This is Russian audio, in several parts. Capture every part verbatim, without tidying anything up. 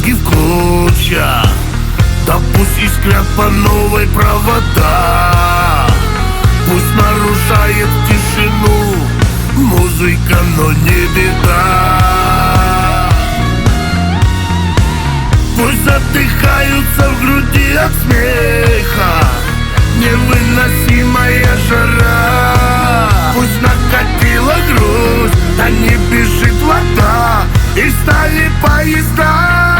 бумаги в клочья. Да пусть искрят по новой провода. Пусть нарушает тишину музыка, но не беда. Пусть задыхаются в груди от смеха невыносимая жара. Пусть накатила грусть, да не бежит вода, и стали поезда.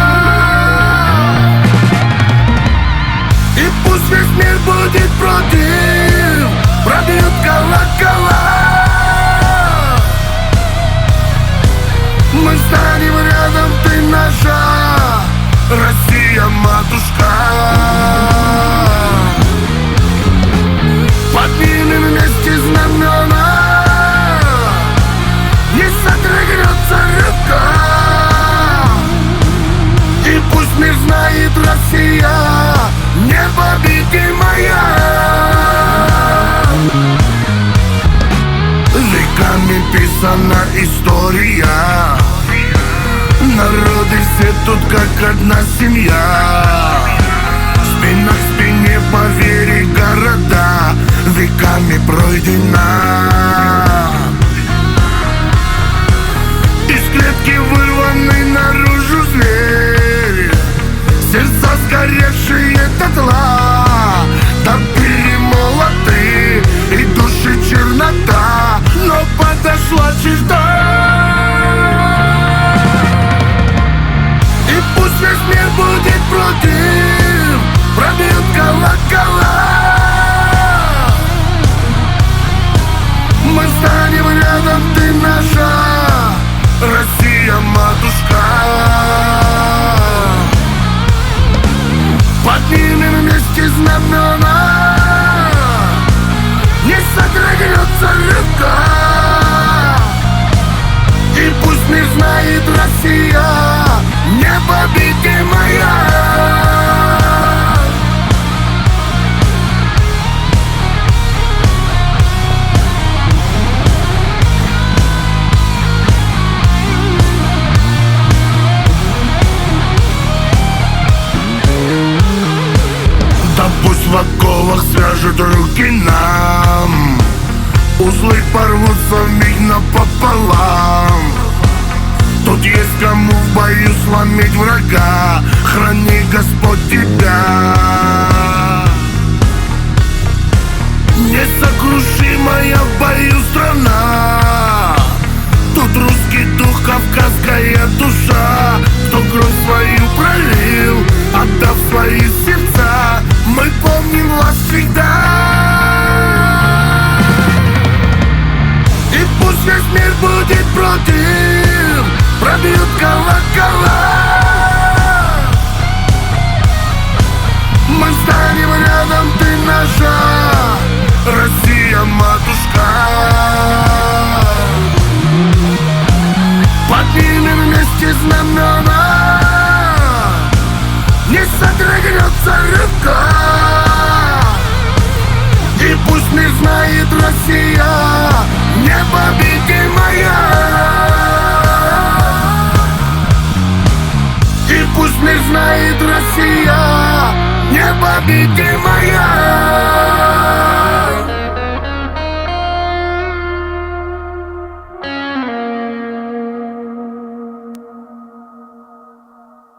И пусть весь мир будет против, пробьют колокола. Мы станем рядом, ты наша Россия, матушка. Поднимем вместе знамена, не содрогнется рука. И пусть мир знает, Россия непобедимая. Веками писана история, народы все тут как одна семья. Спина к спине по вере города веками пройдена. Из клетки вырванный наружу зверь, сердца сгоревшие дотла, да перемолоты и души чернота, но подошла черта. И пусть весь мир будет против, пробьют колокола. Мы станем рядом, ты наша Россия, матушка. Поднимем вместе знамена, не содрогнется рука. И пусть мир знает, Россия непобедимая. Да пусть в оковах свяжут руки нам, узлы порвутся вмиг напополам. Тут есть кому в бою сломить врага, храни Господь тебя. Несокрушимая в бою страна, тут русский дух, кавказская душа. Кто кровь свою пролил, отдав свои сердца, мы помним вас всегда. И пусть весь мир будет против, пробьют колокола. Мы станем рядом, ты наша Россия, матушка. Поднимем вместе знамена, не содрогнется рука. И пусть мир знает, Россия непобедимая. И пусть мир знает, Россия